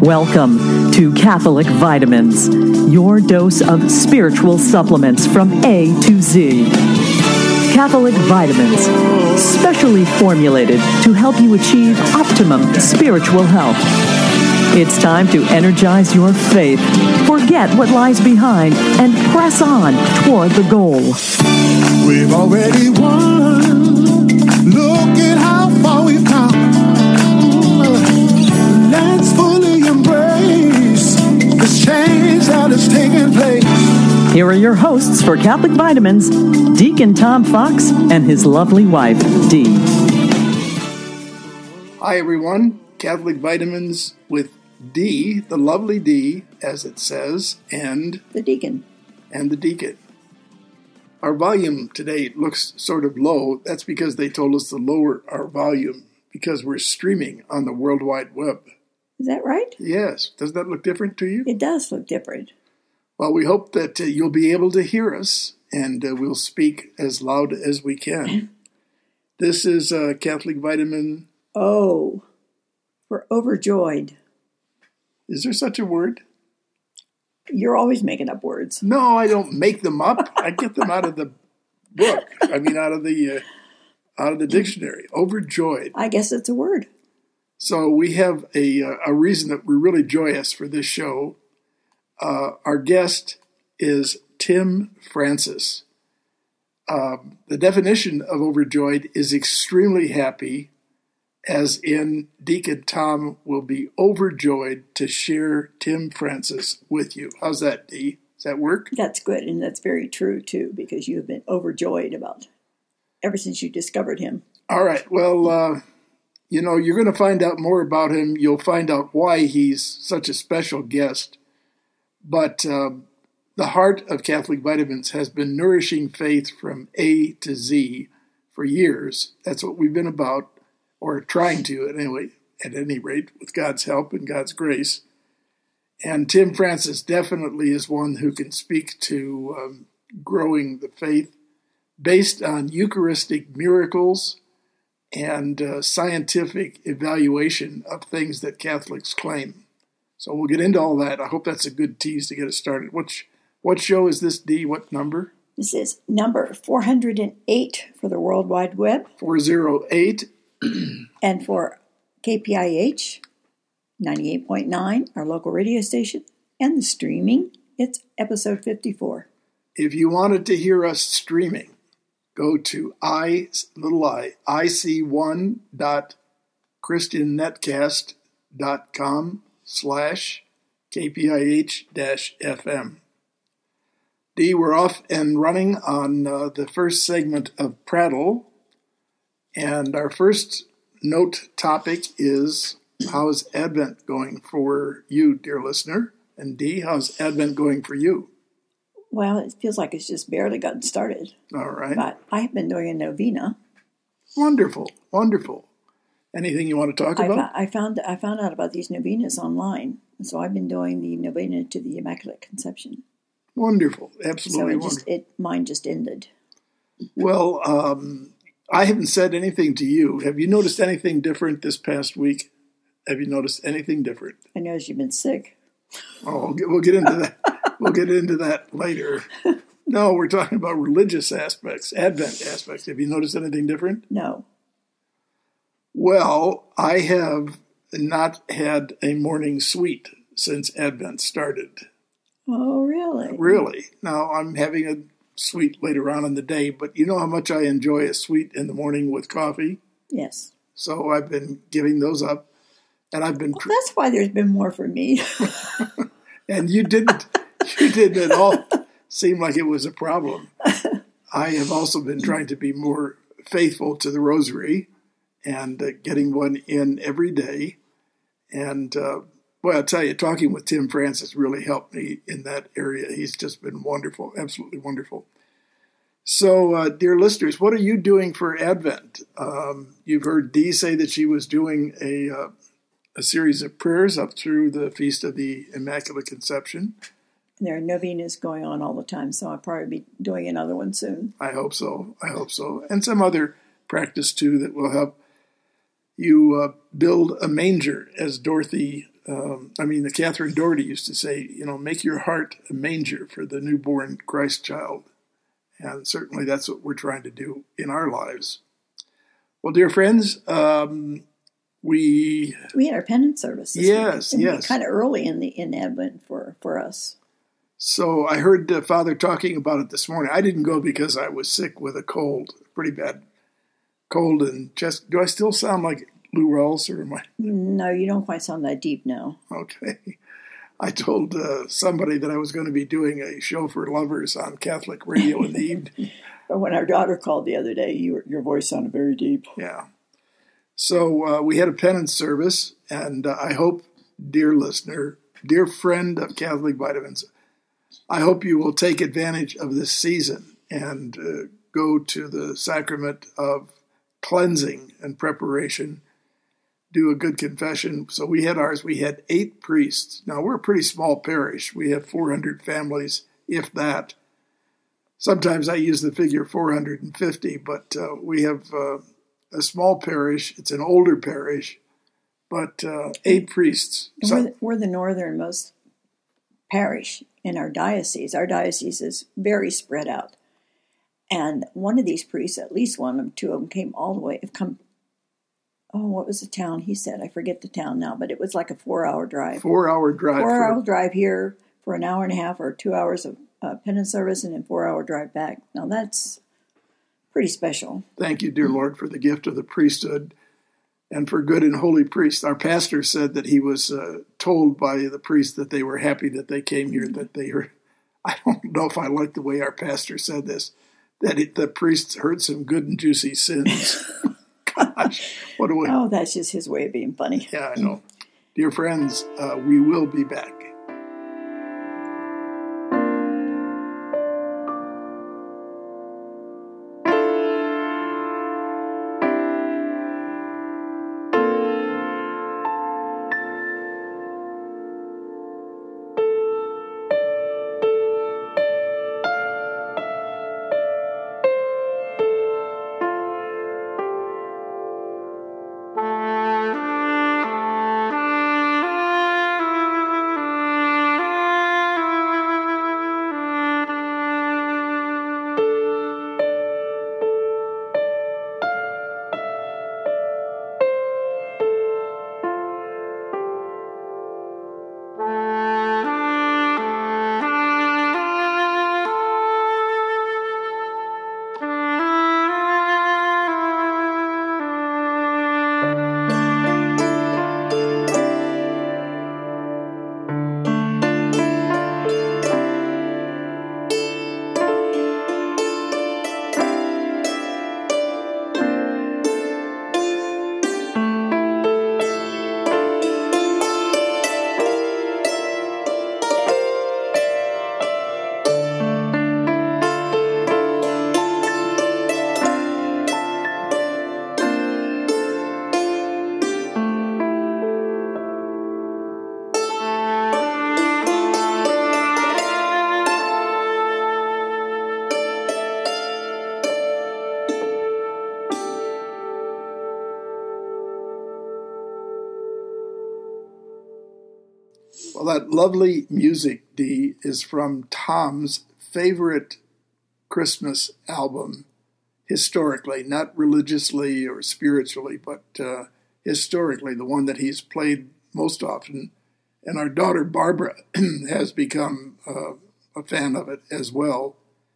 Welcome to Catholic Vitamins, your dose of spiritual supplements from A to Z. Catholic Vitamins, specially formulated to help you achieve optimum spiritual health. It's time to energize your faith, forget what lies behind, and press on toward the goal. We've already won. Look at how far we've come. Let's fully embrace this change that is taking place. Here are your hosts for Catholic Vitamins, Deacon Tom Fox and his lovely wife, Dee. Hi, everyone. Catholic Vitamins with Dee, the lovely Dee, as it says, and the deacon. And the deacon. Our volume today looks sort of low. That's because they told us to lower our volume because we're streaming on the World Wide Web. Is that right? Yes. Does that look different to you? It does look different. Well, we hope that you'll be able to hear us, and we'll speak as loud as we can. This is Catholic Vitamin. Oh, we're overjoyed. Is there such a word? You're always making up words. No, I don't make them up. I get them out of the book. I mean, out of the dictionary. Overjoyed. I guess it's a word. So we have a reason that we're really joyous for this show. Our guest is Tim Francis. The definition of overjoyed is extremely happy, as in Deacon Tom will be overjoyed to share Tim Francis with you. How's that, Dee? Does that work? That's good, and that's very true, too, because you've been overjoyed about ever since you discovered him. All right. Well, you're going to find out more about him. You'll find out why he's such a special guest. But the heart of Catholic Vitamins has been nourishing faith from A to Z for years. That's what we've been about, or trying to, at any rate, with God's help and God's grace. And Tim Francis definitely is one who can speak to growing the faith based on Eucharistic miracles and scientific evaluation of things that Catholics claim. So we'll get into all that. I hope that's a good tease to get us started. What show is this, Dee? What number? This is number 408 for the World Wide Web. 408. And for KPIH 98.9, our local radio station, and the streaming, it's episode 54. If you wanted to hear us streaming, go to ic1.christiannetcast.com/KPIH-FM. Dee, we're off and running on the first segment of Prattle. And our first note topic is, how's Advent going for you, dear listener? And Dee, how's Advent going for you? Well, it feels like it's just barely gotten started. All right. But I have been doing a novena. Wonderful, wonderful. Anything you want to talk about? I found out about these novenas online. And so I've been doing the novena to the Immaculate Conception. Wonderful, absolutely wonderful. Mine just ended. Well, I haven't said anything to you. Have you noticed anything different this past week? Have you noticed anything different? I noticed you've been sick. Oh, we'll get into that. We'll get into that later. No, we're talking about religious aspects, Advent aspects. Have you noticed anything different? No. Well, I have not had a morning sweet since Advent started. Oh, really? Really. Now, I'm having a sweet later on in the day, but you know how much I enjoy a sweet in the morning with coffee? Yes. So I've been giving those up, and I've been... that's why there's been more for me. And you didn't at all seem like it was a problem. I have also been trying to be more faithful to the rosary and getting one in every day. And, well, I'll tell you, talking with Tim Francis really helped me in that area. He's just been wonderful, absolutely wonderful. So, dear listeners, what are you doing for Advent? You've heard Dee say that she was doing a series of prayers up through the Feast of the Immaculate Conception. There are novenas going on all the time, so I'll probably be doing another one soon. I hope so. And some other practice, too, that will help you build a manger, as Dorothy Catherine Doherty used to say, make your heart a manger for the newborn Christ child. And certainly that's what we're trying to do in our lives. Well, dear friends, we had our penance service this yes, week. Yes. Kind of early in Advent for us. So I heard Father talking about it this morning. I didn't go because I was sick with a cold, pretty bad cold and chest. Do I still sound like Lou Rawls, or am I? No, you don't quite sound that deep now. Okay. I told somebody that I was going to be doing a show for lovers on Catholic radio in the evening. But when our daughter called the other day, your voice sounded very deep. Yeah. So we had a penance service, and I hope, dear listener, dear friend of Catholic Vitamins, I hope you will take advantage of this season and go to the sacrament of cleansing and preparation, do a good confession. So we had ours. We had 8 priests. Now, we're a pretty small parish. We have 400 families, if that. Sometimes I use the figure 450, but we have a small parish. It's an older parish, but 8 priests. We're the northernmost parish in our diocese. Our diocese is very spread out. And one of these priests, at least one of 2 of them, came all the way, what was the town he said? I forget the town now, but it was like a 4-hour drive. 4-hour drive. 4-hour drive here for an hour and a half or 2 hours of penance service and then 4-hour drive back. Now that's pretty special. Thank you, dear Lord, for the gift of the priesthood and for good and holy priests. Our pastor said that he was told by the priest that they were happy that they came here, that they were, I don't know if I like the way our pastor said this, that the priests heard some good and juicy sins. Gosh, what a way. Oh, that's just his way of being funny. Yeah, I know. Dear friends, we will be back. Well, that lovely music, Dee, is from Tom's favorite Christmas album, historically, not religiously or spiritually, but historically, the one that he's played most often. And our daughter Barbara has become a fan of it as well.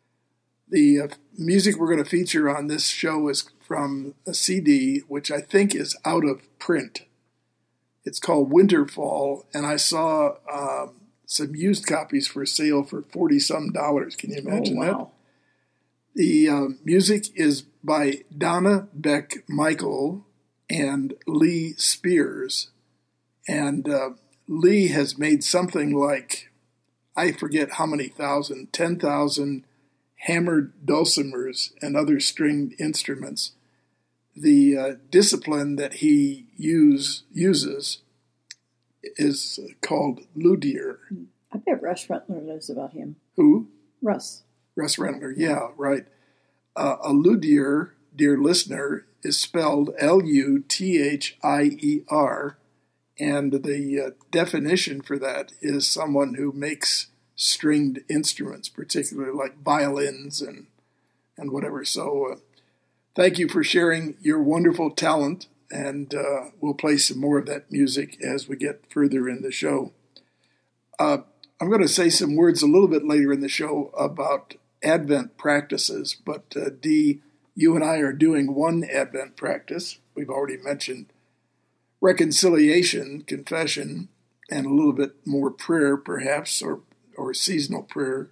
The music we're going to feature on this show is from a CD, which I think is out of print. It's called Winterfall, and I saw some used copies for sale for $40-some. Can you imagine that? The music is by Donna Beck Michael and Lee Spears. And Lee has made something like, I forget how many thousand, 10,000 hammered dulcimers and other stringed instruments. The discipline that he uses is called luthier. I bet Russ Rentler knows about him. Who? Russ Rentler, yeah, right. A luthier, dear listener, is spelled Luthier, And the definition for that is someone who makes stringed instruments, particularly like violins and whatever. So thank you for sharing your wonderful talent, and we'll play some more of that music as we get further in the show. I'm going to say some words a little bit later in the show about Advent practices, but Dee, you and I are doing one Advent practice. We've already mentioned reconciliation, confession, and a little bit more prayer, perhaps, or seasonal prayer.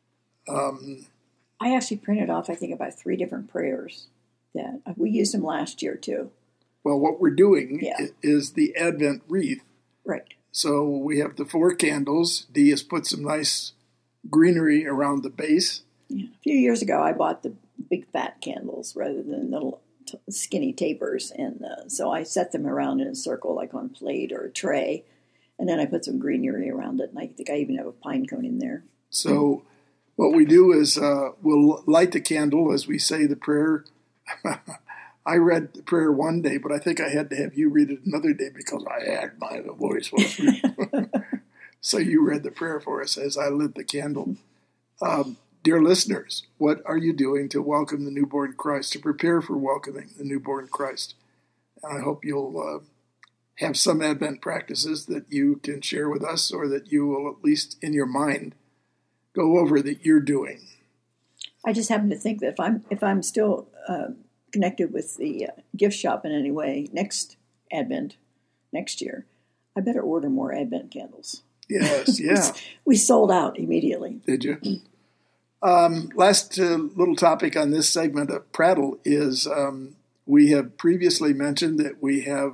I actually printed off, I think, about 3 different prayers that we used them last year too. Well, what we're doing is the Advent wreath. Right. So we have the 4 candles. Dee has put some nice greenery around the base. Yeah. A few years ago, I bought the big fat candles rather than little skinny tapers, and so I set them around in a circle, like on a plate or a tray, and then I put some greenery around it, and I think I even have a pine cone in there. So what we do is we'll light the candle as we say the prayer. I read the prayer one day, but I think I had to have you read it another day because my voice was weak. So you read the prayer for us as I lit the candle. Dear listeners, what are you doing to welcome the newborn Christ, to prepare for welcoming the newborn Christ? And I hope you'll have some Advent practices that you can share with us, or that you will, at least in your mind, go over that you're doing. I just happen to think that if I'm still connected with the gift shop in any way next Advent, next year, I better order more Advent candles. Yes, yeah. We sold out immediately. Did you? Last little topic on this segment of prattle is we have previously mentioned that we have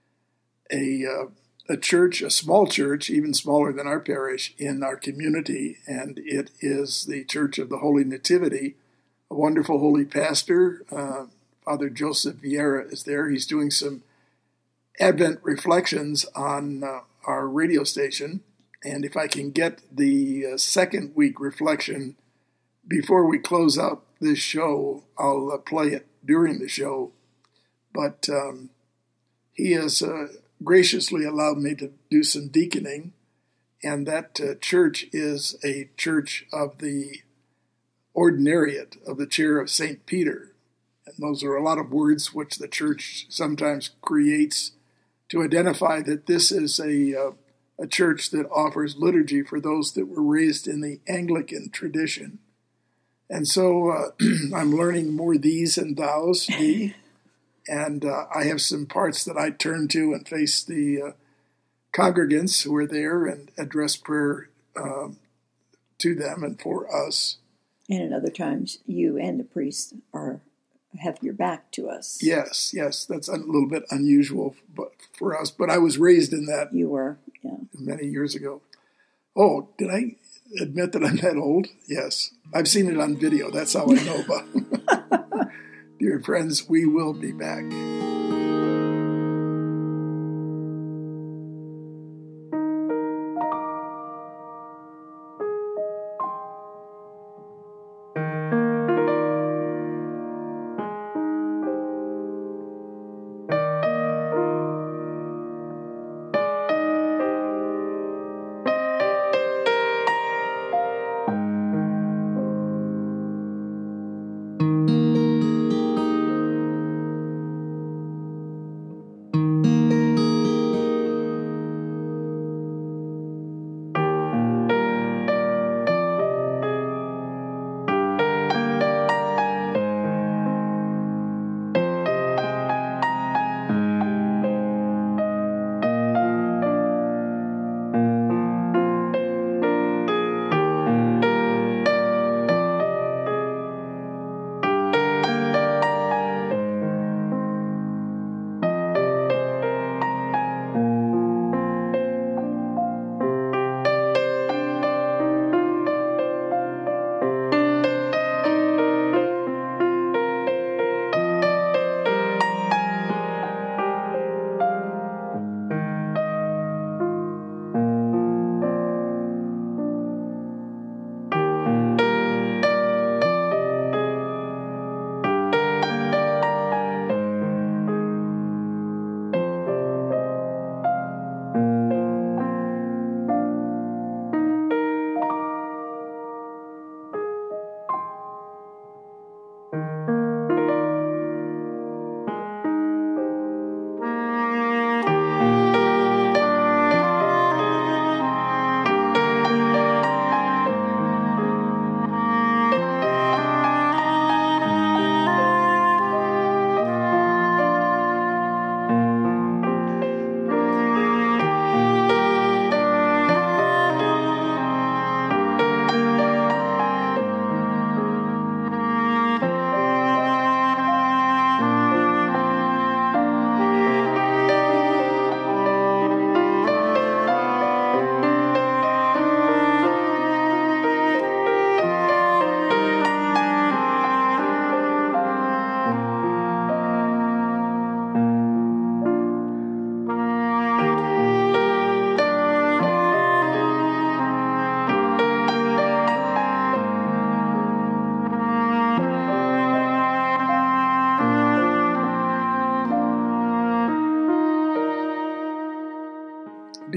a church, a small church, even smaller than our parish, in our community, and it is the Church of the Holy Nativity. A wonderful holy pastor, Father Joseph Vieira, is there. He's doing some Advent reflections on our radio station, and if I can get the second week reflection before we close out this show, I'll play it during the show. But he has graciously allowed me to do some deaconing, and that church is a church of the ordinariate of the chair of St. Peter. And those are a lot of words which the church sometimes creates to identify that this is a church that offers liturgy for those that were raised in the Anglican tradition. And so I'm learning more these and thous, Dee, and I have some parts that I turn to and face the congregants who are there and address prayer to them and for us. And at other times, you and the priest have your back to us. Yes, that's a little bit unusual for us, but I was raised in that. You were, yeah. Many years ago. Oh, did I admit that I'm that old? Yes. I've seen it on video. That's how I know about it. Dear friends, we will be back.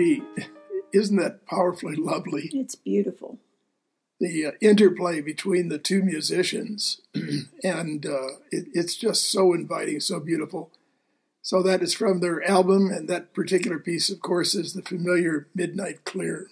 be, isn't that powerfully lovely? It's beautiful. The interplay between the two musicians, and it's just so inviting, so beautiful. So that is from their album, and that particular piece, of course, is the familiar Midnight Clear.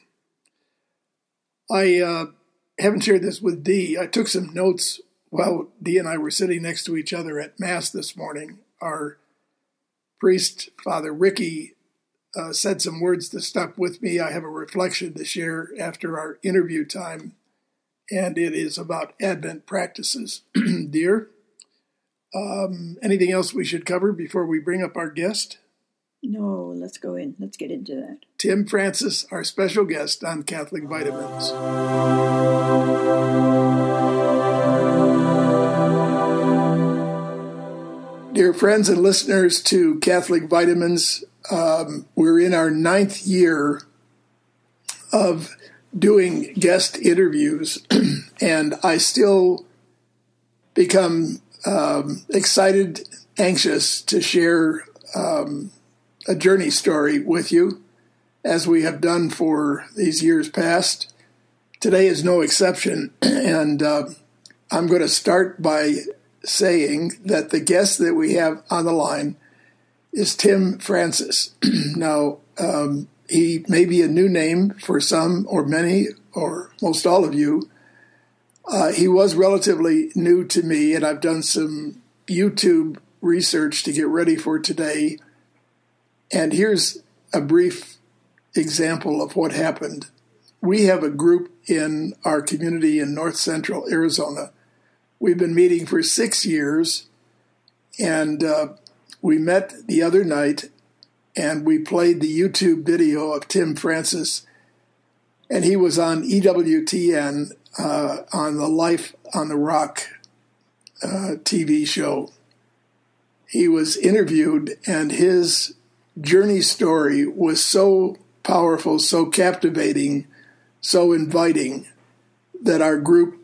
I haven't shared this with Dee. I took some notes while Dee and I were sitting next to each other at Mass this morning. Our priest, Father Ricky, said some words that stuck with me. I have a reflection to share after our interview time, and it is about Advent practices. Dear, anything else we should cover before we bring up our guest? No, let's go in. Let's get into that. Tim Francis, our special guest on Catholic Vitamins. Dear friends and listeners to Catholic Vitamins, we're in our 9th year of doing guest interviews, and I still become excited, anxious to share a journey story with you, as we have done for these years past. Today is no exception, and I'm going to start by saying that the guest that we have on the line is Tim Francis. Now, he may be a new name for some or many or most all of you. He was relatively new to me, and I've done some YouTube research to get ready for today. And here's a brief example of what happened. We have a group in our community in north central Arizona. We've been meeting for 6 years, and we met the other night, and we played the YouTube video of Tim Francis, and he was on EWTN on the Life on the Rock TV show. He was interviewed, and his journey story was so powerful, so captivating, so inviting that our group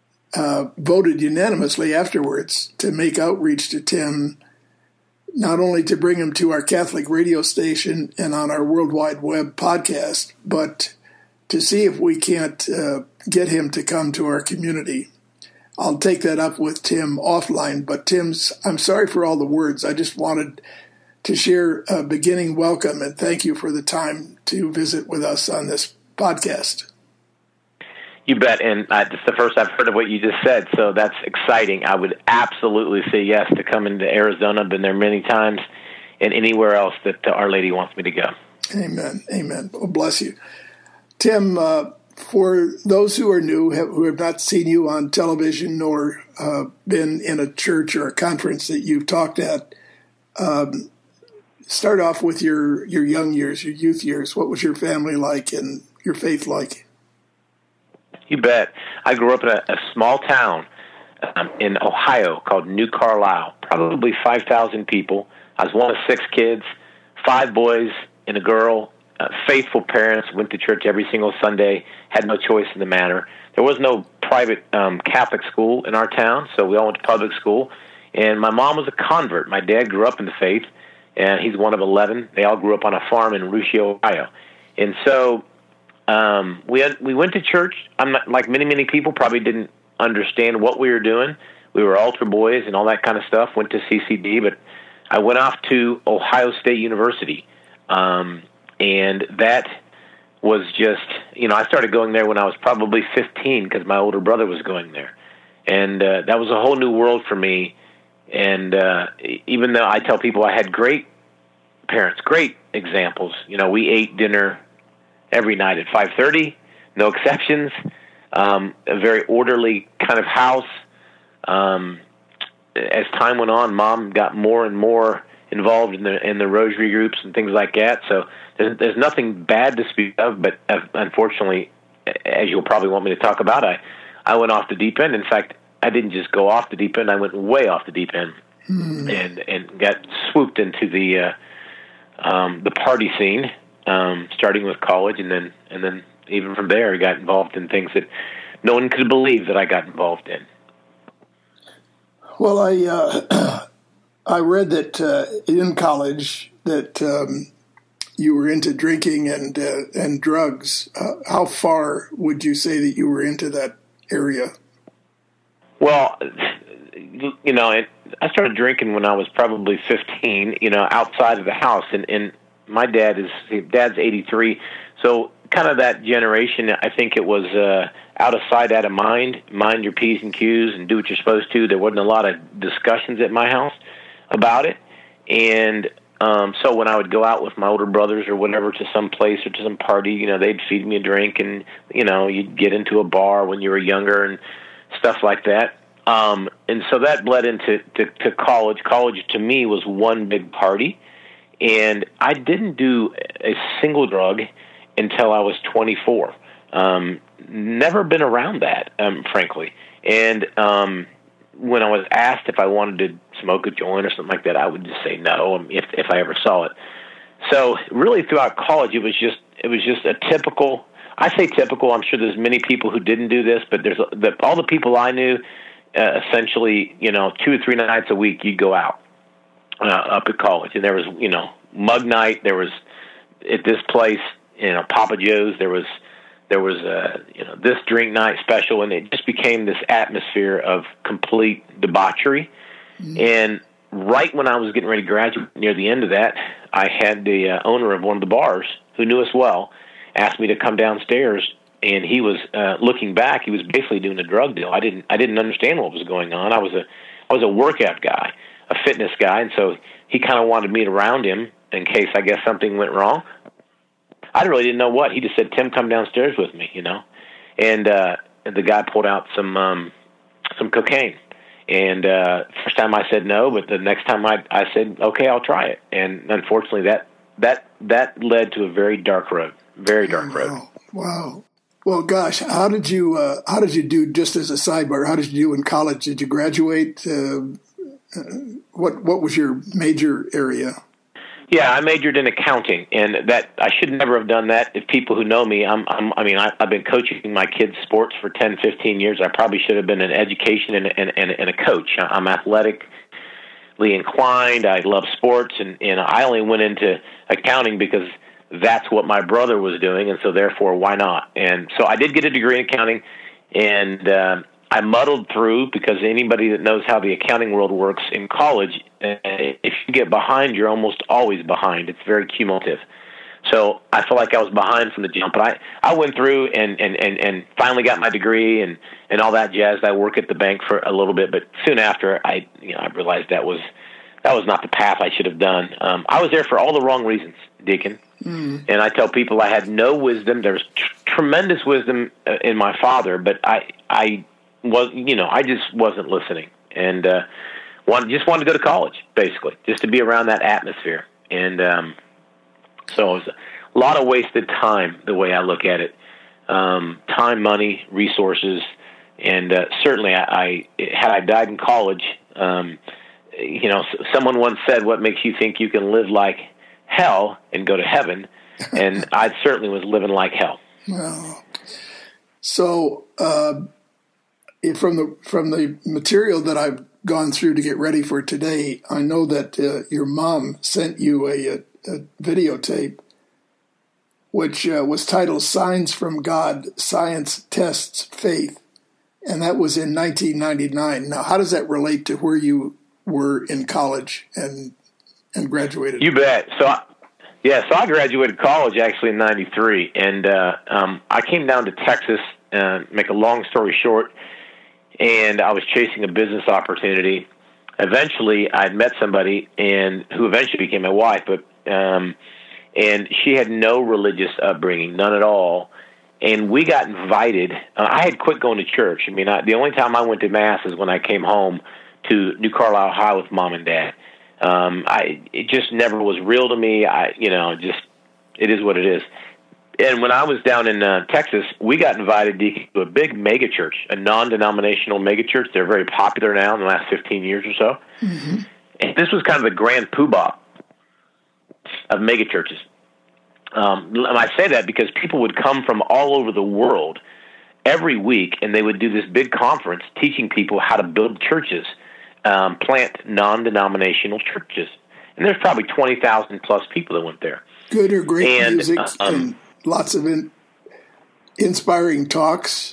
voted unanimously afterwards to make outreach to Tim, not only to bring him to our Catholic radio station and on our World Wide Web podcast, but to see if we can't get him to come to our community. I'll take that up with Tim offline, but Tim's, I'm sorry for all the words. I just wanted to share a beginning welcome and thank you for the time to visit with us on this podcast. You bet, and it's the first I've heard of what you just said, so that's exciting. I would absolutely say yes to coming to Arizona. I've been there many times, and anywhere else that Our Lady wants me to go. Amen, amen. Well, bless you. Tim, for those who are new, who have not seen you on television nor been in a church or a conference that you've talked at, start off with your young years, your youth years. What was your family like and your faith like? You bet. I grew up in a small town in Ohio called New Carlisle, probably 5,000 people. I was one of 6 kids, 5 boys and a girl. Faithful parents, went to church every single Sunday, had no choice in the matter. There was no private Catholic school in our town, so we all went to public school. And my mom was a convert. My dad grew up in the faith, and he's one of 11. They all grew up on a farm in Ruscio, Ohio. And so we went to church. I'm not, like many people, probably didn't understand what we were doing. We were altar boys and all that kind of stuff, went to CCD, but I went off to Ohio State University. And that was just, I started going there when I was probably 15 because my older brother was going there. And that was a whole new world for me. And even though I tell people I had great parents, great examples, we ate dinner every night at 5:30, no exceptions, a very orderly kind of house. As time went on, Mom got more and more involved in the rosary groups and things like that. So there's nothing bad to speak of, but unfortunately, as you'll probably want me to talk about, I went off the deep end. In fact, I didn't just go off the deep end; I went way off the deep end, and got swooped into the party scene, starting with college, and then even from there, I got involved in things that no one could believe that I got involved in. Well, I read that in college that you were into drinking and drugs. How far would you say that you were into that area? Well, you know, I started drinking when I was probably 15, you know, outside of the house. And my dad's 83. So kind of that generation, I think it was out of sight, out of mind. Mind your P's and Q's and do what you're supposed to. There wasn't a lot of discussions at my house about it. And so when I would go out with my older brothers or whatever to some place or to some party, you know, they'd feed me a drink, and, you know, you'd get into a bar when you were younger and stuff like that. And so that bled into to college. College to me was one big party, and I didn't do a single drug until I was 24. Never been around that, frankly. And when I was asked if I wanted to smoke a joint or something like that, I would just say no if I ever saw it. So really throughout college, it was just a typical. I say typical. I'm sure there's many people who didn't do this, but all the people I knew. Essentially, you know, 2 or 3 nights a week, you'd go out up at college, and there was, you know, mug night. There was at this place, you know, Papa Joe's. There was you know, this drink night special, and it just became this atmosphere of complete debauchery. Mm-hmm. And right when I was getting ready to graduate, near the end of that, I had the owner of one of the bars, who knew us well, asked me to come downstairs. And he was looking back. He was basically doing a drug deal. I didn't understand what was going on. I was a workout guy, a fitness guy, and so he kind of wanted me around him in case I guess something went wrong. I really didn't know what. He just said, "Tim, come downstairs with me," you know. And the guy pulled out some cocaine. And first time I said no, but the next time I said, "Okay, I'll try it." And unfortunately, that led to a very dark road. Very dark road. Wow. Well, gosh, how did you do? Just as a sidebar, how did you do in college? Did you graduate? What was your major area? Yeah, I majored in accounting, and that I should never have done that. If people who know me, I've been coaching my kids' sports for 10, 15 years. I probably should have been in education and a coach. I'm athletically inclined. I love sports, and I only went into accounting because that's what my brother was doing, and so therefore, why not? And so I did get a degree in accounting, and I muddled through because anybody that knows how the accounting world works in college, if you get behind, you're almost always behind. It's very cumulative. So I felt like I was behind from the jump, but I went through and finally got my degree and all that jazz. I worked at the bank for a little bit, but soon after, I realized that was not the path I should have done. I was there for all the wrong reasons, Deacon. Mm. And I tell people I had no wisdom. There was tremendous wisdom in my father, but I just wasn't listening, and just wanted to go to college, basically, just to be around that atmosphere. And so it was a lot of wasted time, the way I look at it. Time, money, resources, and certainly had I died in college, someone once said, "What makes you think you can live like hell and go to heaven?" And I certainly was living like hell. Well, so from the material that I've gone through to get ready for today, I know that your mom sent you a videotape which was titled "Signs from God, Science Tests Faith," and that was in 1999. Now, how does that relate to where you were in college and graduated? You bet. So I graduated college actually in 93, and I came down to Texas, make a long story short, and I was chasing a business opportunity. Eventually, I'd met somebody who eventually became my wife, but and she had no religious upbringing, none at all. And we got invited. I had quit going to church. I mean, the only time I went to Mass is when I came home to New Carlisle, Ohio with Mom and Dad. It just never was real to me. It is what it is. And when I was down in Texas, we got invited to a big mega church, a non-denominational mega church. They're very popular now in the last 15 years or so. Mm-hmm. And this was kind of the grand poobah of mega churches. And I say that because people would come from all over the world every week, and they would do this big conference teaching people how to build churches, plant non-denominational churches. And there's probably 20,000 plus people that went there. Good or great music and lots of inspiring talks.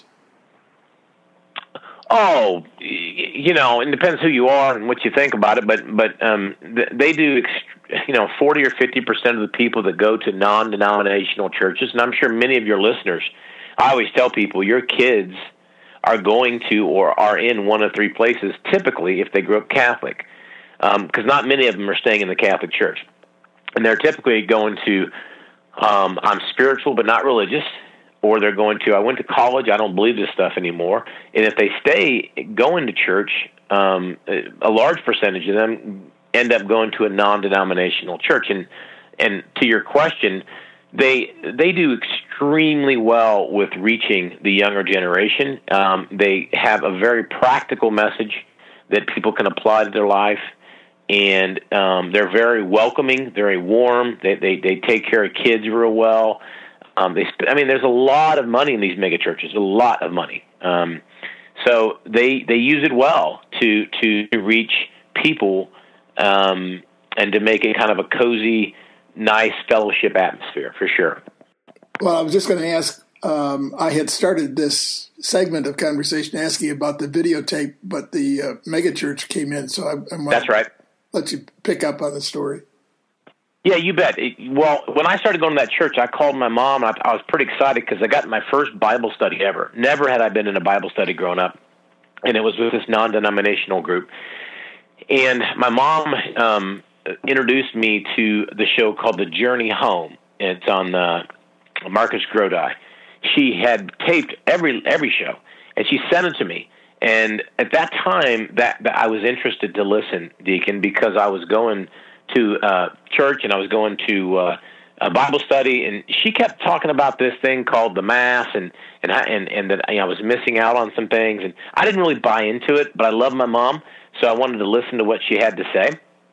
Oh, it depends who you are and what you think about it, but they do, 40 or 50% of the people that go to non-denominational churches, and I'm sure many of your listeners, I always tell people, your kids are going to or are in one of three places, typically, if they grew up Catholic, because not many of them are staying in the Catholic Church. And they're typically going to, I'm spiritual but not religious, or they're going to, I went to college, I don't believe this stuff anymore. And if they stay going to church, a large percentage of them end up going to a non-denominational church. And to your question, they do extremely well with reaching the younger generation. They have a very practical message that people can apply to their life. And they're very welcoming, very warm. They take care of kids real well. There's a lot of money in these mega churches, a lot of money. So they use it well to reach people and to make it kind of a cozy, nice fellowship atmosphere, for sure. Well, I was just going to ask, I had started this segment of conversation asking about the videotape, but the megachurch came in, so I That's right. Let you pick up on the story. Yeah, you bet. Well, when I started going to that church, I called my mom. I was pretty excited because I got my first Bible study ever. Never had I been in a Bible study growing up, and it was with this non-denominational group. And my mom introduced me to the show called The Journey Home. It's on Marcus Grodi. She had taped every show, and she sent it to me. And at that time, that I was interested to listen, Deacon, because I was going to church and I was going to a Bible study, and she kept talking about this thing called the Mass, and that I was missing out on some things, and I didn't really buy into it, but I love my mom, so I wanted to listen to what she had to say.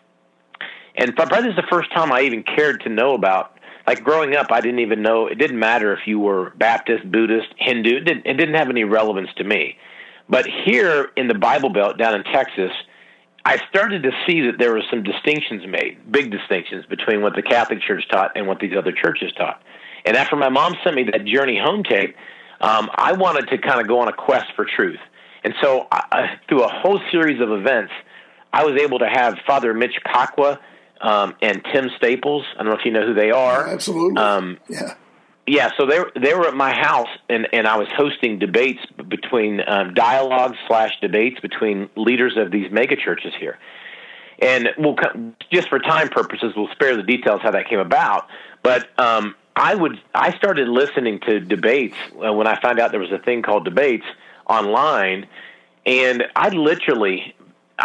And probably this is the first time I even cared to know about. Like growing up, I didn't even know. It didn't matter if you were Baptist, Buddhist, Hindu. It didn't have any relevance to me. But here in the Bible Belt down in Texas, I started to see that there were some distinctions made, big distinctions between what the Catholic Church taught and what these other churches taught. And after my mom sent me that Journey Home tape, I wanted to kind of go on a quest for truth. And so through a whole series of events, I was able to have Father Mitch Pacwa and Tim Staples. I don't know if you know who they are. Yeah, absolutely. Yeah, so they were at my house, and I was hosting debates between dialogues/debates between leaders of these mega churches here. And we'll just for time purposes, we'll spare the details how that came about. But I started listening to debates when I found out there was a thing called debates online, and I learned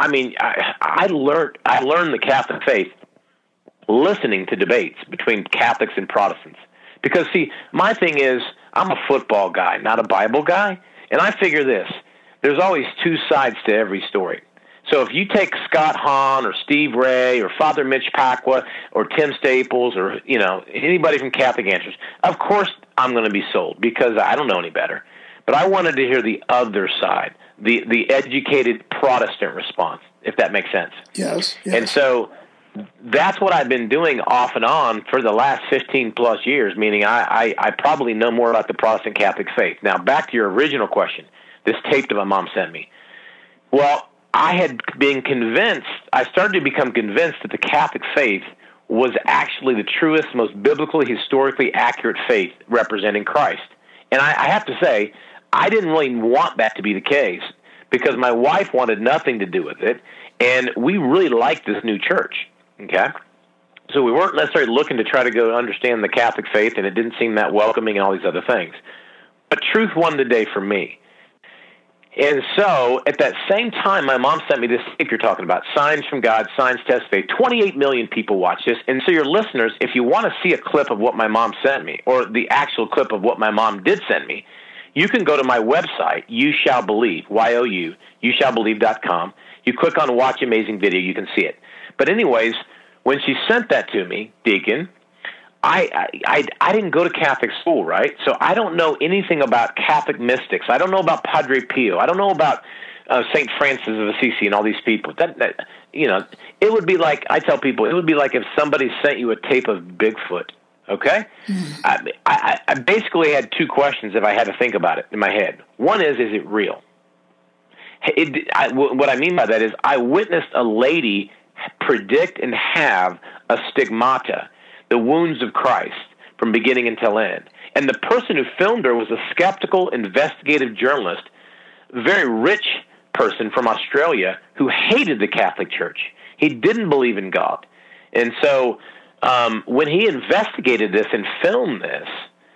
the Catholic faith listening to debates between Catholics and Protestants. Because, see, my thing is, I'm a football guy, not a Bible guy, and I figure this, there's always two sides to every story. So if you take Scott Hahn or Steve Ray or Father Mitch Pacwa or Tim Staples or, anybody from Catholic Answers, of course I'm going to be sold because I don't know any better. But I wanted to hear the other side, the educated Protestant response, if that makes sense. Yes. And so that's what I've been doing off and on for the last 15-plus years, meaning I probably know more about the Protestant Catholic faith. Now, back to your original question, this tape that my mom sent me. Well, I had been convinced, I started to become convinced that the Catholic faith was actually the truest, most biblically, historically accurate faith representing Christ. And I have to say, I didn't really want that to be the case because my wife wanted nothing to do with it, and we really liked this new church. Okay? So we weren't necessarily looking to try to go understand the Catholic faith, and it didn't seem that welcoming and all these other things. But truth won the day for me. And so at that same time, my mom sent me this tape you're talking about, Signs from God, Signs Test Faith. 28 million people watch this. And so your listeners, if you want to see a clip of what my mom sent me, or the actual clip of what my mom did send me, you can go to my website, You Shall Believe, Y-O-U, youshallbelieve.com. You click on Watch Amazing Video, you can see it. But anyways, when she sent that to me, Deacon, I didn't go to Catholic school, right? So I don't know anything about Catholic mystics. I don't know about Padre Pio. I don't know about St. Francis of Assisi and all these people. It would be like, I tell people, it would be like if somebody sent you a tape of Bigfoot. Okay? I basically had two questions if I had to think about it in my head. One is it real? What I mean by that is I witnessed a lady predict and have a stigmata, the wounds of Christ, from beginning until end. And the person who filmed her was a skeptical, investigative journalist, very rich person from Australia who hated the Catholic Church. He didn't believe in God. And so when he investigated this and filmed this,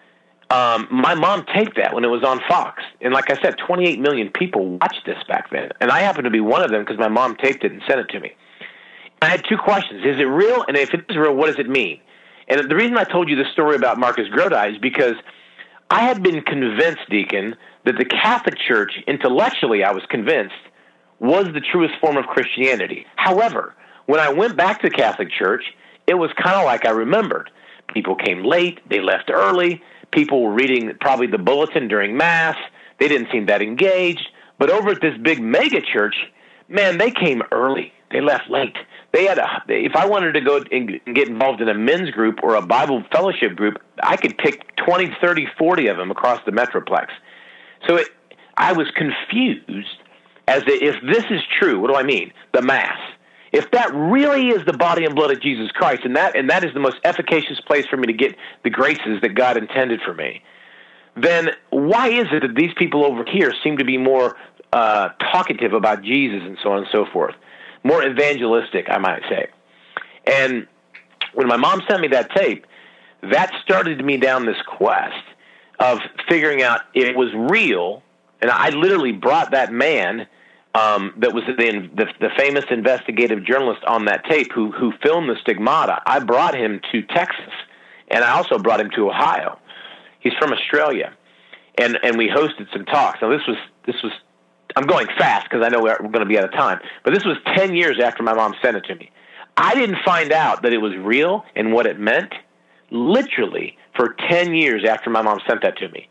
my mom taped that when it was on Fox. And like I said, 28 million people watched this back then. And I happened to be one of them because my mom taped it and sent it to me. I had two questions. Is it real? And if it is real, what does it mean? And the reason I told you the story about Marcus Grodi is because I had been convinced, Deacon, that the Catholic Church, intellectually I was convinced, was the truest form of Christianity. However, when I went back to the Catholic Church, it was kind of like I remembered. People came late. They left early. People were reading probably the bulletin during Mass. They didn't seem that engaged. But over at this big mega church, man, they came early. They left late. They had if I wanted to go and get involved in a men's group or a Bible fellowship group, I could pick 20, 30, 40 of them across the Metroplex. So I was confused as to if this is true. What do I mean? The Mass. If that really is the body and blood of Jesus Christ, and that is the most efficacious place for me to get the graces that God intended for me, then why is it that these people over here seem to be more talkative about Jesus and so on and so forth? More evangelistic, I might say. And when my mom sent me that tape, that started me down this quest of figuring out if it was real. And I literally brought that man that was the famous investigative journalist on that tape who filmed the stigmata. I brought him to Texas, and I also brought him to Ohio. He's from Australia, and we hosted some talks. Now this was I'm going fast because I know we're going to be out of time, but this was 10 years after my mom sent it to me. I didn't find out that it was real and what it meant literally for 10 years after my mom sent that to me.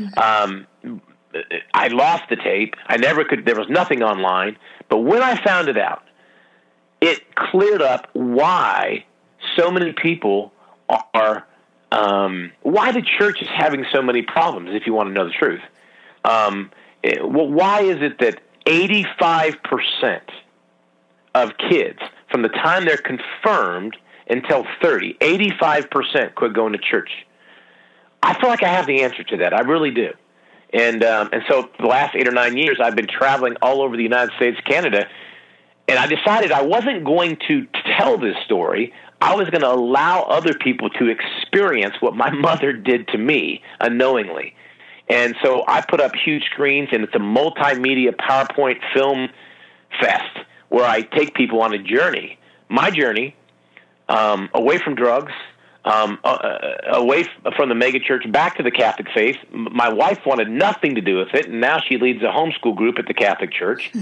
I lost the tape. I never could. There was nothing online. But when I found it out, it cleared up why so many people are, why the church is having so many problems, if you want to know the truth. Why is it that 85% of kids, from the time they're confirmed until 30, 85% quit going to church? I feel like I have the answer to that. I really do. And so the last 8 or 9 years, I've been traveling all over the United States, Canada, and I decided I wasn't going to tell this story. I was going to allow other people to experience what my mother did to me unknowingly. And so I put up huge screens, and it's a multimedia PowerPoint film fest where I take people on a journey, my journey, away from drugs, away from the megachurch, back to the Catholic faith. My wife wanted nothing to do with it, and now she leads a homeschool group at the Catholic Church.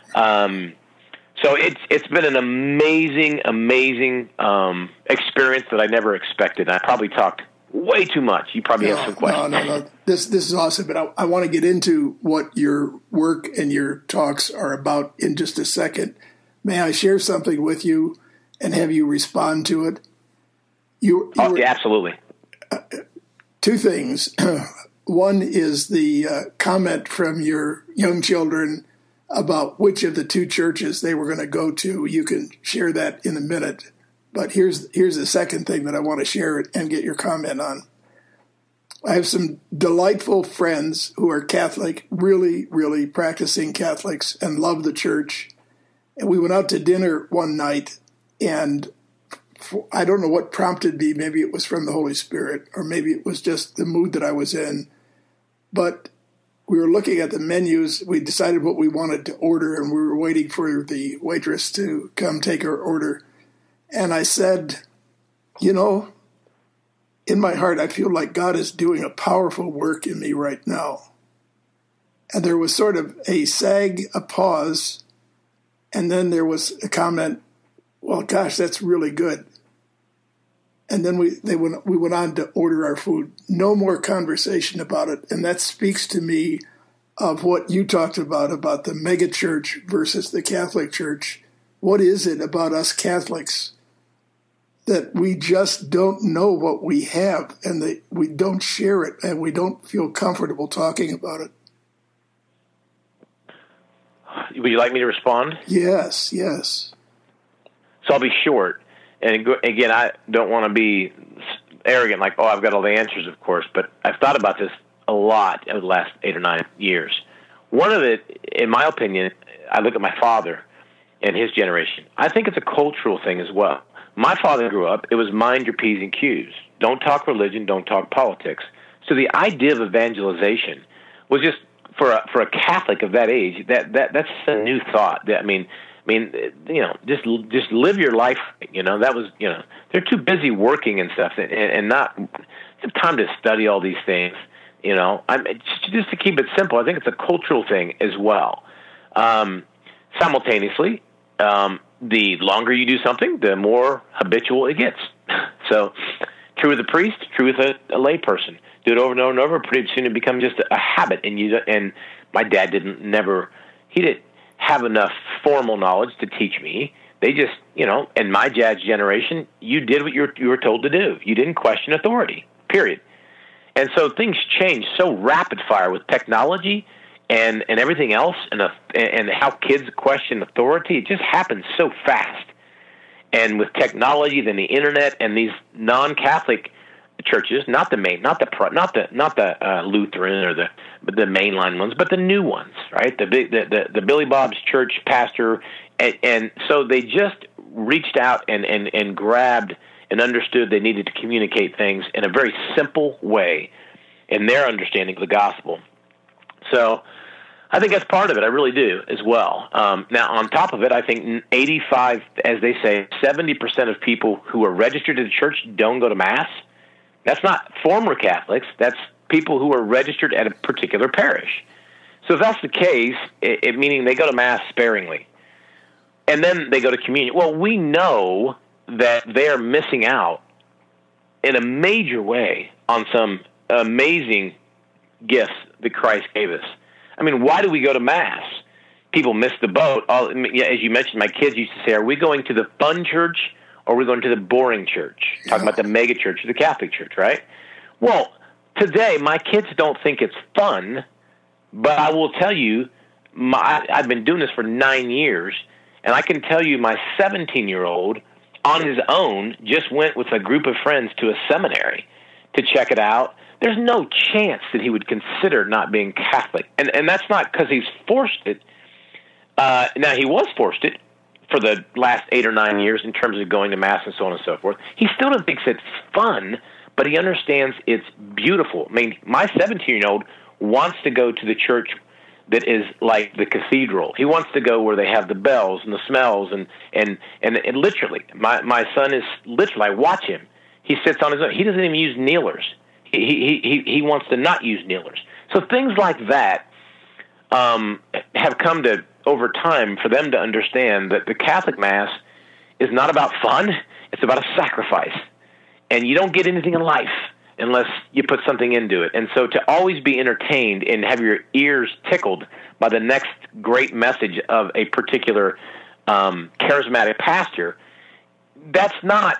So it's been an amazing experience that I never expected. I probably talked way too much. You probably have some questions. No. This is awesome, but I want to get into what your work and your talks are about in just a second. May I share something with you and have you respond to it? Yeah, absolutely. Two things. One is the comment from your young children about which of the two churches they were going to go to. You can share that in a minute. But here's the second thing that I want to share and get your comment on. I have some delightful friends who are Catholic, really, really practicing Catholics and love the church. And we went out to dinner one night, and I don't know what prompted me. Maybe it was from the Holy Spirit, or maybe it was just the mood that I was in. But we were looking at the menus. We decided what we wanted to order, and we were waiting for the waitress to come take our order. And I said, in my heart, I feel like God is doing a powerful work in me right now. And there was sort of a sag, a pause, and then there was a comment, well, gosh, that's really good. And then we went on to order our food. No more conversation about it. And that speaks to me of what you talked about the megachurch versus the Catholic Church. What is it about us Catholics that we just don't know what we have, and that we don't share it, and we don't feel comfortable talking about it. Would you like me to respond? Yes. So I'll be short. And again, I don't want to be arrogant, like, oh, I've got all the answers, of course, but I've thought about this a lot over the last 8 or 9 years. One of it, in my opinion, I look at my father and his generation. I think it's a cultural thing as well. My father grew up, it was mind your P's and Q's. Don't talk religion, don't talk politics. So the idea of evangelization was just, for a Catholic of that age, that's a new thought. I mean, just live your life. That was, they're too busy working and stuff, and not have time to study all these things. Just to keep it simple, I think it's a cultural thing as well. Simultaneously, the longer you do something, the more habitual it gets. So, true with a priest, true with a lay person. Do it over and over and over. Pretty soon it becomes just a habit. And my dad didn't have enough formal knowledge to teach me. They just, in my dad's generation, you did what you were told to do. You didn't question authority, period. And so things change so rapid fire with technology and everything else, and how kids question authority. It just happens so fast. And with technology, then the internet, and these non-Catholic churches, not the Lutheran or the mainline ones, but the new ones, right? The Billy Bob's church pastor, and so they just reached out and grabbed and understood they needed to communicate things in a very simple way in their understanding of the gospel. So I think that's part of it. I really do as well. Now, on top of it, I think 85, as they say, 70% of people who are registered to the church don't go to Mass. That's not former Catholics. That's people who are registered at a particular parish. So if that's the case, it meaning they go to Mass sparingly. And then they go to communion. Well, we know that they are missing out in a major way on some amazing gifts that Christ gave us. I mean, why do we go to Mass? People miss the boat. As you mentioned, my kids used to say, are we going to the fun church or are we going to the boring church? Talking about the mega church or the Catholic church, right? Well, today, my kids don't think it's fun, but I will tell you, I've been doing this for 9 years, and I can tell you my 17-year-old on his own just went with a group of friends to a seminary to check it out. There's no chance that he would consider not being Catholic. And that's not because he's forced it. Now, he was forced it for the last 8 or 9 years in terms of going to Mass and so on and so forth. He still thinks it's fun, but he understands it's beautiful. I mean, my 17-year-old wants to go to the church that is like the cathedral. He wants to go where they have the bells and the smells and literally, my son is literally, I watch him. He sits on his own. He doesn't even use kneelers. He wants to not use kneelers. So things like that have come to, over time, for them to understand that the Catholic Mass is not about fun. It's about a sacrifice. And you don't get anything in life unless you put something into it. And so to always be entertained and have your ears tickled by the next great message of a particular charismatic pastor, that's not...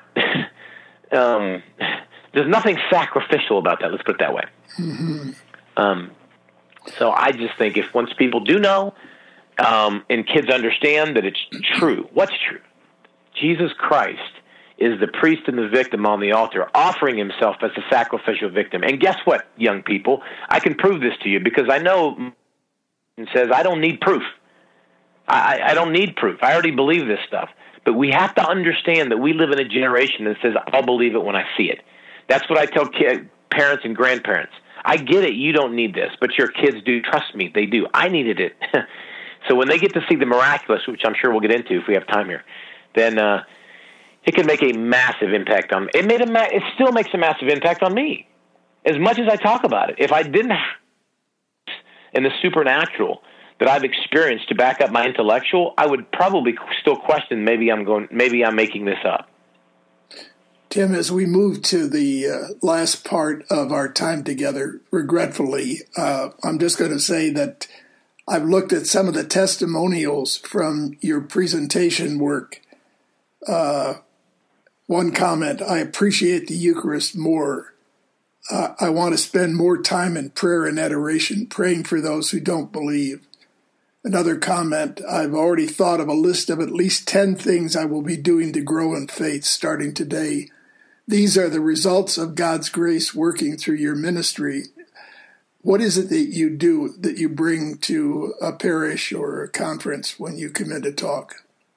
there's nothing sacrificial about that. Let's put it that way. Mm-hmm. So I just think if once people do know, and kids understand that it's true, what's true? Jesus Christ is the priest and the victim on the altar, offering himself as a sacrificial victim. And guess what, young people? I can prove this to you because I know and says I don't need proof. I don't need proof. I already believe this stuff. But we have to understand that we live in a generation that says, I'll believe it when I see it. That's what I tell parents and grandparents. I get it, you don't need this, but your kids do. Trust me, they do. I needed it. So when they get to see the miraculous, which I'm sure we'll get into if we have time here, then it can make a massive impact on me. It still makes a massive impact on me, as much as I talk about it. If I didn't have in the supernatural that I've experienced to back up my intellectual, I would probably still question maybe I'm making this up. Tim, as we move to the last part of our time together, regretfully, I'm just going to say that I've looked at some of the testimonials from your presentation work. one comment, I appreciate the Eucharist more. I want to spend more time in prayer and adoration, praying for those who don't believe. Another comment, I've already thought of a list of at least 10 things I will be doing to grow in faith starting today. These are the results of God's grace working through your ministry. What is it that you do, that you bring to a parish or a conference when you come in to talk?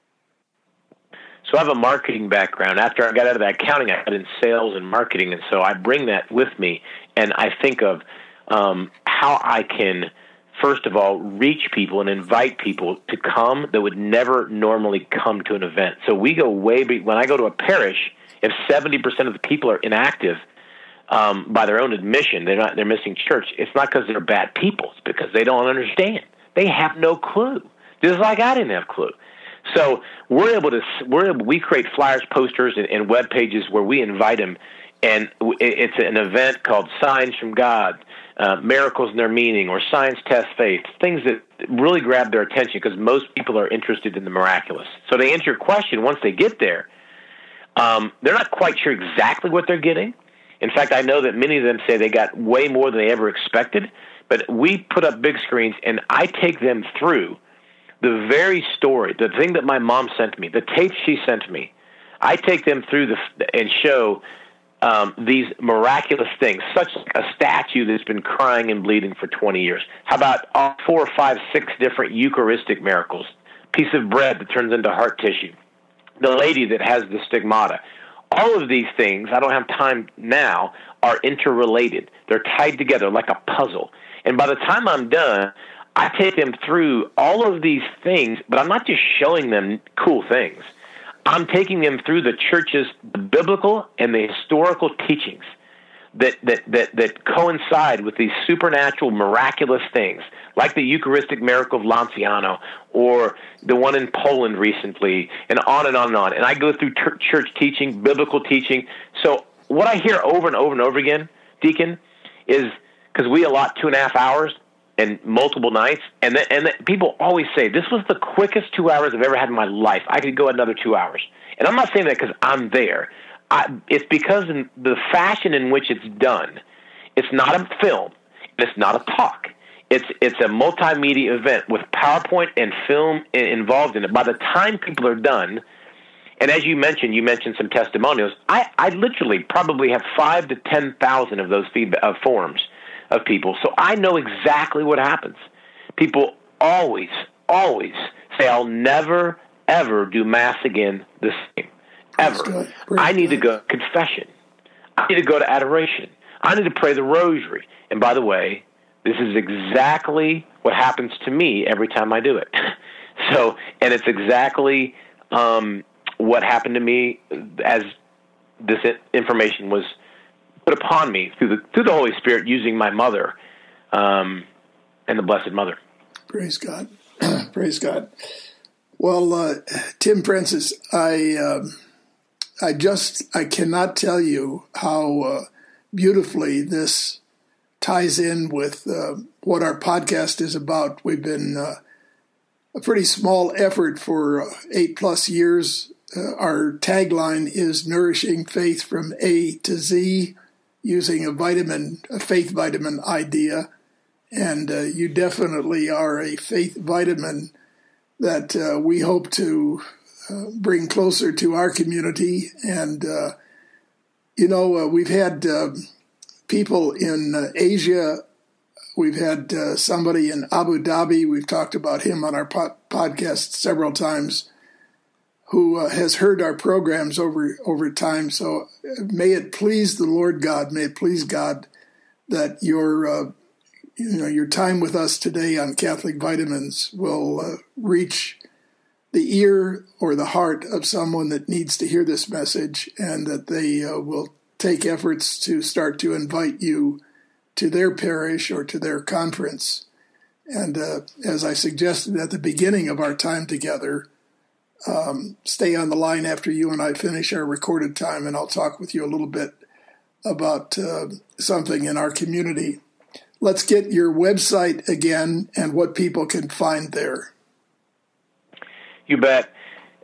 So I have a marketing background. After I got out of that accounting, I got in sales and marketing, and so I bring that with me, and I think of how I can, first of all, reach people and invite people to come that would never normally come to an event. So we go when I go to a parish, if 70% of the people are inactive by their own admission, they're missing church, it's not because they're bad people, it's because they don't understand. They have no clue. Just like I didn't have clue. So we create flyers, posters, and web pages where we invite them, and it's an event called Signs from God, Miracles in Their Meaning, or Science Test Faith, things that really grab their attention because most people are interested in the miraculous. So to answer your question, once they get there, they're not quite sure exactly what they're getting. In fact, I know that many of them say they got way more than they ever expected, but we put up big screens, and I take them through the very story, the thing that my mom sent me, the tape she sent me. I take them through and show these miraculous things, such a statue that's been crying and bleeding for 20 years. How about 4, 5, 6 different Eucharistic miracles? Piece of bread that turns into heart tissue. The lady that has the stigmata. All of these things, I don't have time now, are interrelated. They're tied together like a puzzle. And by the time I'm done, I take them through all of these things, but I'm not just showing them cool things. I'm taking them through the church's biblical and the historical teachings that coincide with these supernatural, miraculous things, like the Eucharistic miracle of Lanciano, or the one in Poland recently, and on and on and on. And I go through church teaching, biblical teaching. So what I hear over and over and over again, Deacon, is because we allot 2.5 hours, and multiple nights, and people always say, this was the quickest 2 hours I've ever had in my life. I could go another 2 hours. And I'm not saying that because I'm there. It's because in the fashion in which it's done. It's not a film, and it's not a talk. It's a multimedia event with PowerPoint and film involved in it. By the time people are done, and as you mentioned some testimonials, I literally probably have 5,000 to 10,000 of those forums of people. So I know exactly what happens. People always say, I'll never, ever do Mass again the same. Ever. I need to go to confession. I need to go to adoration. I need to pray the rosary. And by the way, this is exactly what happens to me every time I do it. And it's exactly what happened to me as this information was put upon me through the Holy Spirit, using my mother and the Blessed Mother. Praise God. Praise God. Well, Tim Francis, I cannot tell you how beautifully this ties in with what our podcast is about. We've been a pretty small effort for 8+ years. Our tagline is Nourishing Faith from A to Z, using a faith vitamin idea. And you definitely are a faith vitamin that we hope to bring closer to our community. And, we've had people in Asia. We've had somebody in Abu Dhabi. We've talked about him on our podcast several times, who has heard our programs over time. So may it please the Lord God, may it please God that your time with us today on Catholic Vitamins will reach the ear or the heart of someone that needs to hear this message, and that they will take efforts to start to invite you to their parish or to their conference. And as I suggested at the beginning of our time together, stay on the line after you and I finish our recorded time, and I'll talk with you a little bit about something in our community. Let's get your website again and what people can find there. You bet.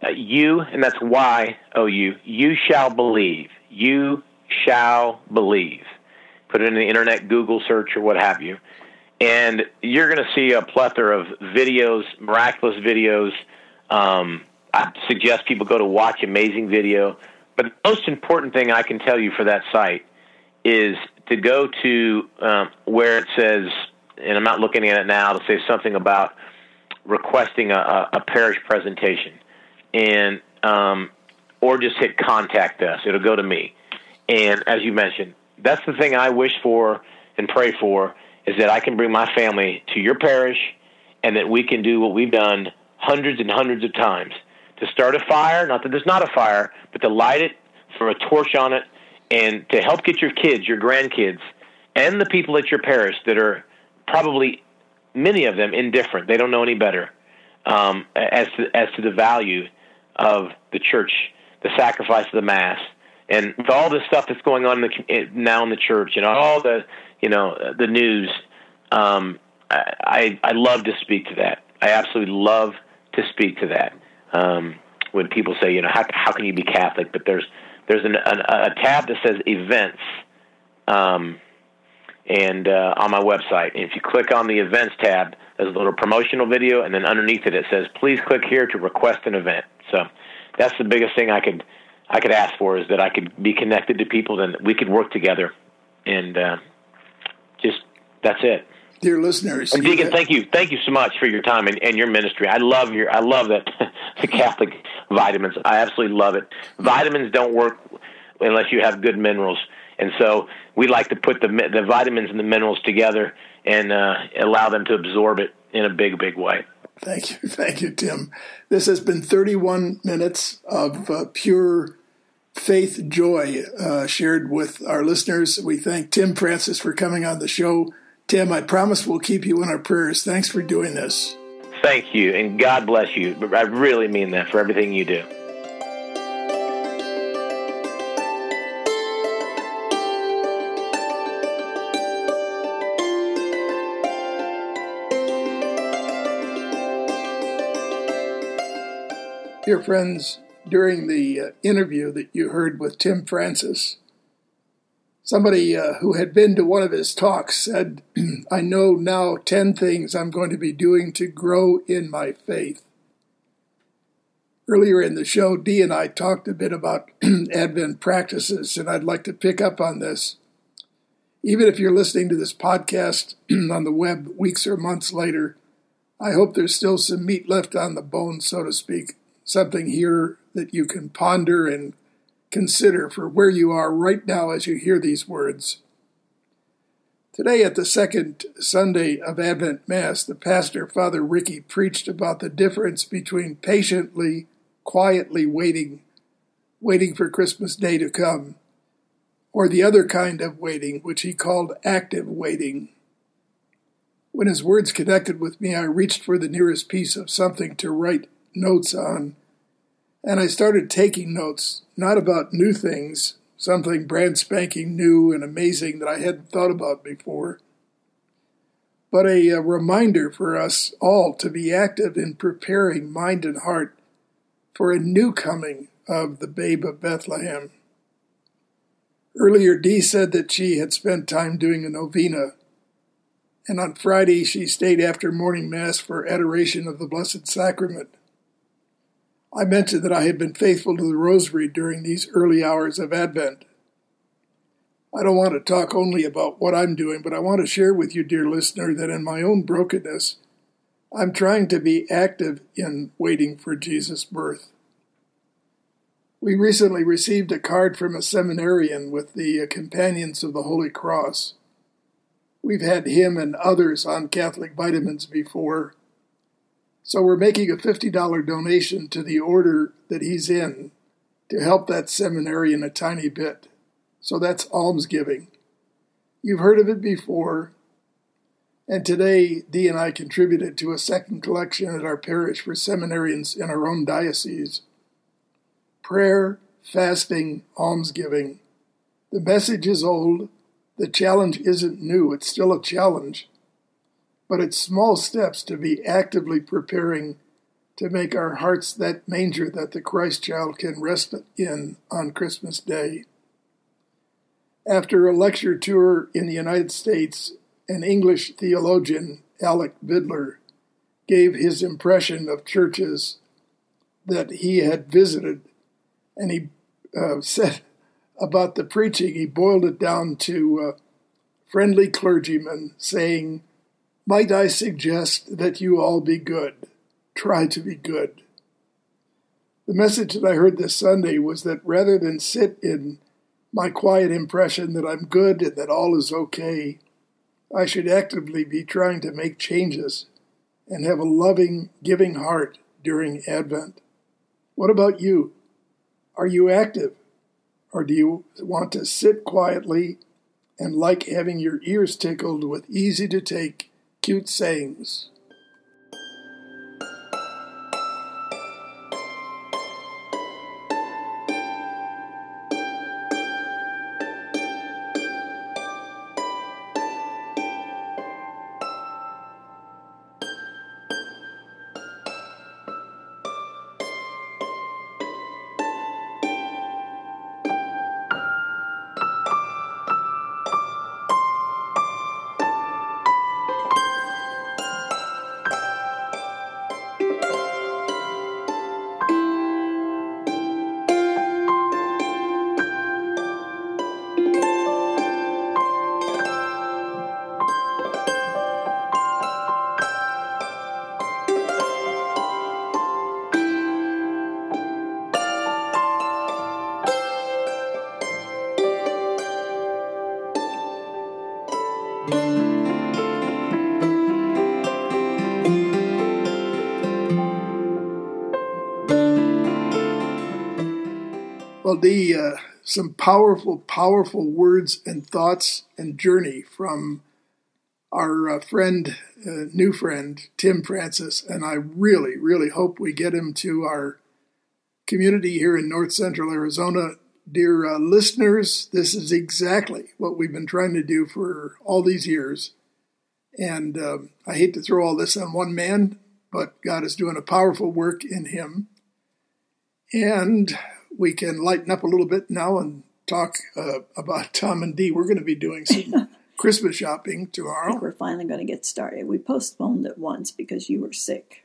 you, and that's Y-O-U, you shall believe. You shall believe. Put it in the internet, Google search, or what have you. And you're going to see a plethora of videos, miraculous videos. I suggest people go to Watch Amazing Video. But the most important thing I can tell you for that site is to go to where it says, and I'm not looking at it now, to say something about requesting a parish presentation, and or just hit contact us. It'll go to me. And as you mentioned, that's the thing I wish for and pray for, is that I can bring my family to your parish, and that we can do what we've done hundreds and hundreds of times, to start a fire, not that there's not a fire, but to light it, throw a torch on it, and to help get your kids, your grandkids, and the people at your parish that are probably, many of them, indifferent. They don't know any better as to the value of the church, the sacrifice of the Mass. And with all this stuff that's going on now in the church, and all the, the news, I love to speak to that. I absolutely love to speak to that. When people say, how can you be Catholic? But there's a tab that says events, and on my website. And if you click on the events tab, there's a little promotional video, and then underneath it says, please click here to request an event. So that's the biggest thing I could ask for, is that I could be connected to people, and we could work together, and that's it. Dear listeners, and Deacon, thank you so much for your time and your ministry. I love that the Catholic vitamins. I absolutely love it. Vitamins don't work unless you have good minerals, and so we like to put the vitamins and the minerals together and allow them to absorb it in a big, big way. Thank you, Tim. This has been 31 minutes of pure faith joy shared with our listeners. We thank Tim Francis for coming on the show. Tim, I promise we'll keep you in our prayers. Thanks for doing this. Thank you, and God bless you. I really mean that, for everything you do. Dear friends, during the interview that you heard with Tim Francis, somebody who had been to one of his talks said, I know now 10 things I'm going to be doing to grow in my faith. Earlier in the show, Dee and I talked a bit about Advent practices, and I'd like to pick up on this. Even if you're listening to this podcast on the web weeks or months later, I hope there's still some meat left on the bone, so to speak, something here that you can ponder and consider for where you are right now as you hear these words. Today at the second Sunday of Advent Mass, the pastor, Father Ricky, preached about the difference between patiently, quietly waiting for Christmas Day to come, or the other kind of waiting, which he called active waiting. When his words connected with me, I reached for the nearest piece of something to write notes on, and I started taking notes, not about new things, something brand spanking new and amazing that I hadn't thought about before, but a reminder for us all to be active in preparing mind and heart for a new coming of the babe of Bethlehem. Earlier, Dee said that she had spent time doing a novena, and on Friday she stayed after morning Mass for adoration of the Blessed Sacrament. I mentioned that I had been faithful to the Rosary during these early hours of Advent. I don't want to talk only about what I'm doing, but I want to share with you, dear listener, that in my own brokenness, I'm trying to be active in waiting for Jesus' birth. We recently received a card from a seminarian with the Companions of the Holy Cross. We've had him and others on Catholic Vitamins before, so we're making a $50 donation to the order that he's in to help that seminarian a tiny bit. So that's almsgiving. You've heard of it before, and today Dee and I contributed to a second collection at our parish for seminarians in our own diocese. Prayer, fasting, almsgiving. The message is old. The challenge isn't new. It's still a challenge. But it's small steps to be actively preparing to make our hearts that manger that the Christ child can rest in on Christmas Day. After a lecture tour in the United States, an English theologian, Alec Vidler, gave his impression of churches that he had visited, and he said about the preaching, he boiled it down to friendly clergymen saying, "Might I suggest that you all be good? Try to be good." The message that I heard this Sunday was that rather than sit in my quiet impression that I'm good and that all is okay, I should actively be trying to make changes and have a loving, giving heart during Advent. What about you? Are you active? Or do you want to sit quietly and like having your ears tickled with easy-to-take, cute sayings? Well, some powerful words and thoughts and journey from our new friend, Tim Francis, and I really, really hope we get him to our community here in North Central Arizona. Dear listeners, this is exactly what we've been trying to do for all these years. And I hate to throw all this on one man, but God is doing a powerful work in him. And we can lighten up a little bit now and talk about Tom and Dee. We're going to be doing some Christmas shopping tomorrow. I think we're finally going to get started. We postponed it once because you were sick.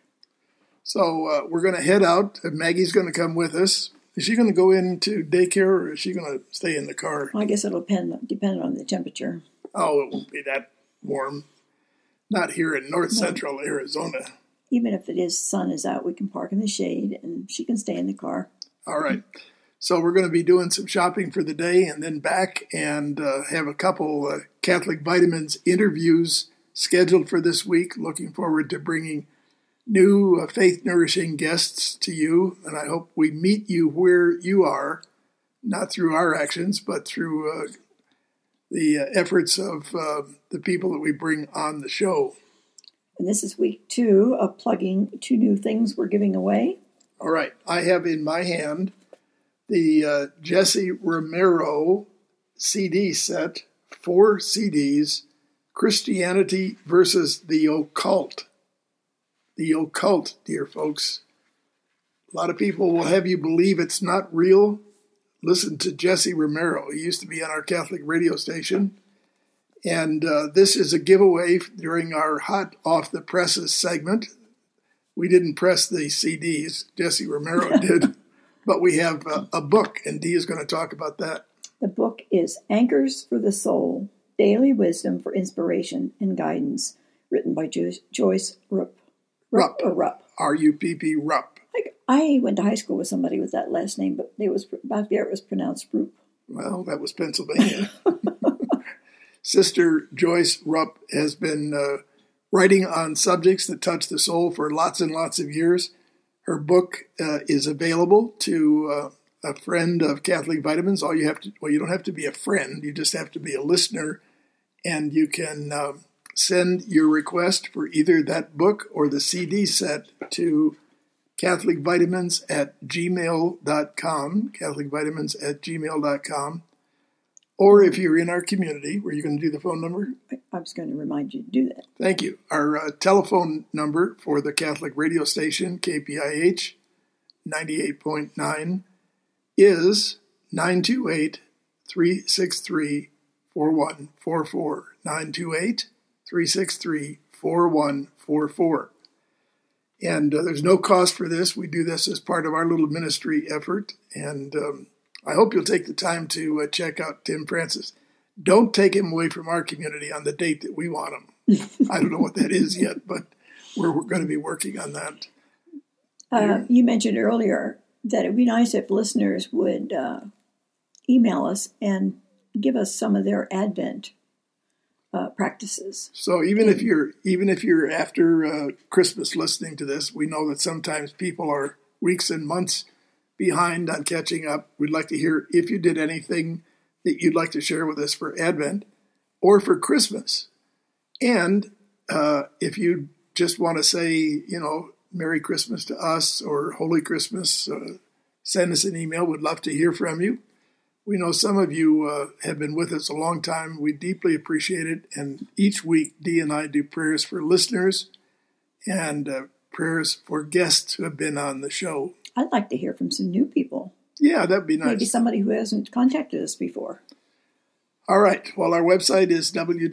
So we're going to head out. Maggie's going to come with us. Is she going to go into daycare or is she going to stay in the car? Well, I guess it'll depend on the temperature. Oh, it won't be that warm. Not here in North Central Arizona. Even if it is, sun is out, we can park in the shade and she can stay in the car. All right. So we're going to be doing some shopping for the day and then back and have a couple Catholic Vitamins interviews scheduled for this week. Looking forward to bringing new faith-nourishing guests to you. And I hope we meet you where you are, not through our actions, but through the efforts of the people that we bring on the show. And this is week 2 of plugging 2 new things we're giving away. All right. I have in my hand the Jesse Romero CD set, 4 CDs, Christianity versus the Occult. The occult, dear folks. A lot of people will have you believe it's not real. Listen to Jesse Romero. He used to be on our Catholic radio station. And this is a giveaway during our Hot Off the Presses segment. We didn't press the CDs. Jesse Romero did. But we have a book, and Dee is going to talk about that. The book is Anchors for the Soul, Daily Wisdom for Inspiration and Guidance, written by Joyce Rupp. Rupp. Or Rupp. R-U-P-P, Rupp. I went to high school with somebody with that last name, but back there it was pronounced Rupp. Well, that was Pennsylvania. Sister Joyce Rupp has been writing on subjects that touch the soul for lots and lots of years. Her book is available to a friend of Catholic Vitamins. All you have to, you don't have to be a friend. You just have to be a listener, and you can send your request for either that book or the CD set to CatholicVitamins@gmail.com, CatholicVitamins@gmail.com. Or if you're in our community, were you going to do the phone number? I was going to remind you to do that. Thank you. Our telephone number for the Catholic radio station, KPIH 98.9, is 928-363-4144. 928-363-4144. And there's no cost for this. We do this as part of our little ministry effort. And I hope you'll take the time to check out Tim Francis. Don't take him away from our community on the date that we want him. I don't know what that is yet, but we're going to be working on that. You mentioned earlier that it would be nice if listeners would email us and give us some of their Advent practices. So even if you're after Christmas listening to this, we know that sometimes people are weeks and months behind on catching up. We'd like to hear if you did anything that you'd like to share with us for Advent or for Christmas. And if you just want to say, Merry Christmas to us or Holy Christmas, send us an email. We'd love to hear from you. We know some of you have been with us a long time. We deeply appreciate it. And each week, Dee and I do prayers for listeners and prayers for guests who have been on the show. I'd like to hear from some new people. Yeah, that'd be nice. Maybe somebody who hasn't contacted us before. All right. Well, our website is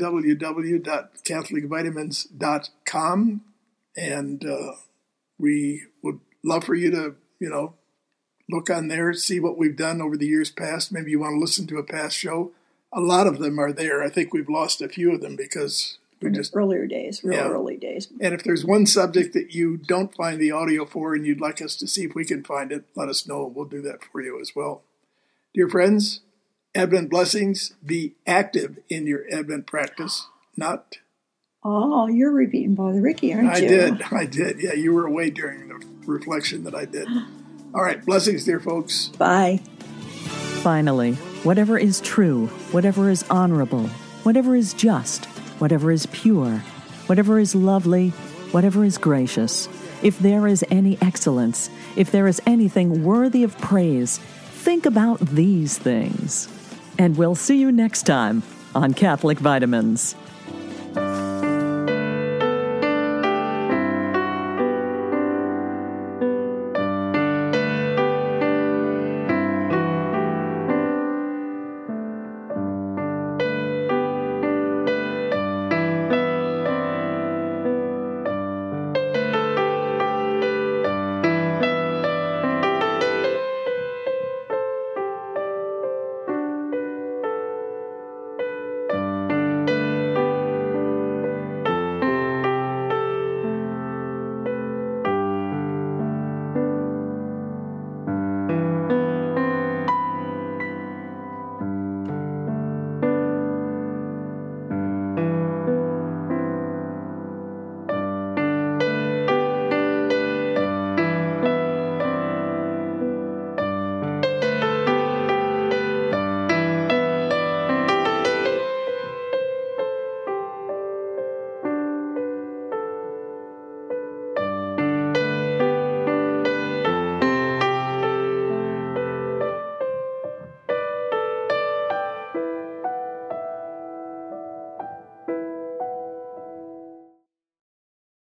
www.catholicvitamins.com. And we would love for you to, look on there, see what we've done over the years past. Maybe you want to listen to a past show. A lot of them are there. I think we've lost a few of them because we just... early days. And if there's one subject that you don't find the audio for and you'd like us to see if we can find it, let us know. We'll do that for you as well. Dear friends, Advent blessings. Be active in your Advent practice, not... Oh, you're repeating Father Ricky, aren't you? I did. Yeah, you were away during the reflection that I did. All right, blessings, dear folks. Bye. Finally, whatever is true, whatever is honorable, whatever is just, whatever is pure, whatever is lovely, whatever is gracious, if there is any excellence, if there is anything worthy of praise, think about these things. And we'll see you next time on Catholic Vitamins.